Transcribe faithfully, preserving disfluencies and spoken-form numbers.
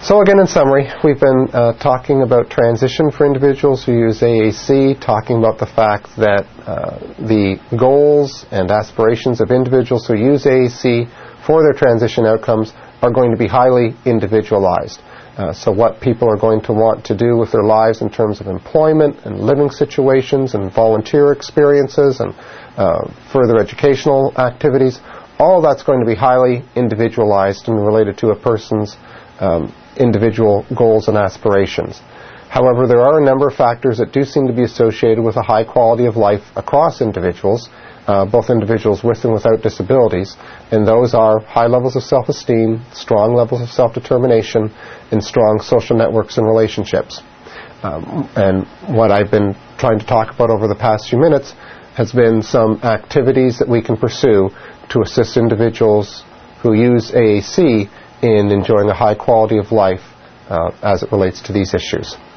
So again, in summary, we've been uh, talking about transition for individuals who use A A C, talking about the fact that uh, the goals and aspirations of individuals who use A A C for their transition outcomes are going to be highly individualized. Uh, so what people are going to want to do with their lives in terms of employment and living situations and volunteer experiences and uh, further educational activities, all that's going to be highly individualized and related to a person's um, individual goals and aspirations. However, there are a number of factors that do seem to be associated with a high quality of life across individuals, uh, both individuals with and without disabilities, and those are high levels of self-esteem, strong levels of self-determination, and strong social networks and relationships. Um, and what I've been trying to talk about over the past few minutes has been some activities that we can pursue to assist individuals who use A A C in enjoying a high quality of life uh, as it relates to these issues.